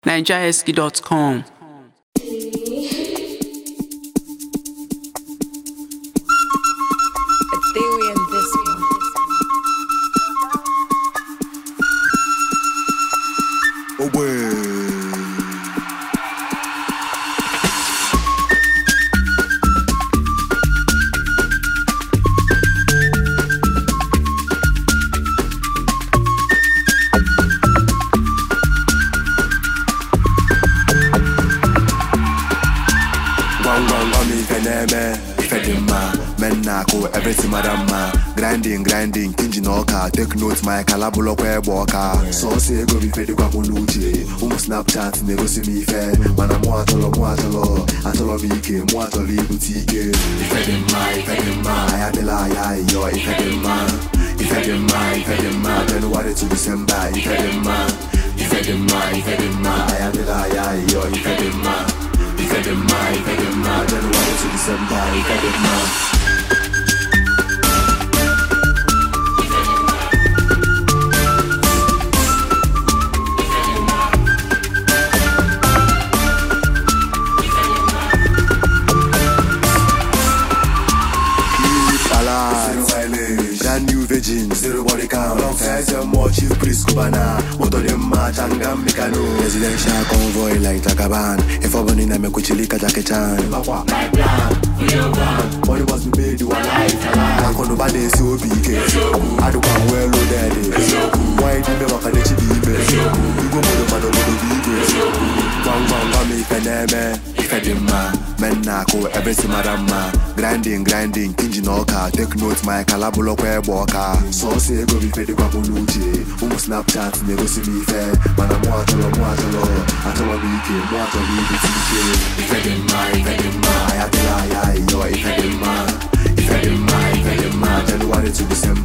NigerEsky.com. Ethereum this one. Oh boy. Everything madama, grinding, kinji noka, take notes, my calabulo kweboka. So say go be fed kwa muluche, Snapchat nego si mi fe, mana mwatolo, atolo bike, mwatoli boutique. Ifedema, ayadela ya yo, ifedema, January to December, ifedema, ayadela ya yo, ifedema, January to December, ifedema. Brand new virgin, zero body count. Long size and more chief priest Kubana. Moto dem match and gam mekano. Residential convoy like Jagaban. If I'm in a mekuchilika Jackie Chan. My plan, money must be made, you are life. I can't nobody so big. I don't come well loaded. Why do you never can achieve it? You go for the man over the video. Bang, Ifedema, Menako, everything madama. Grinding, kinji noka, take notes, my calabulo kweboka. So say go be fed kwa muluche, Snapchat nego si mi fe, mana mwatolo, atolo bike, mwatoli boutique. Ifedema, ayadela ya yo, Ifedema, January to December.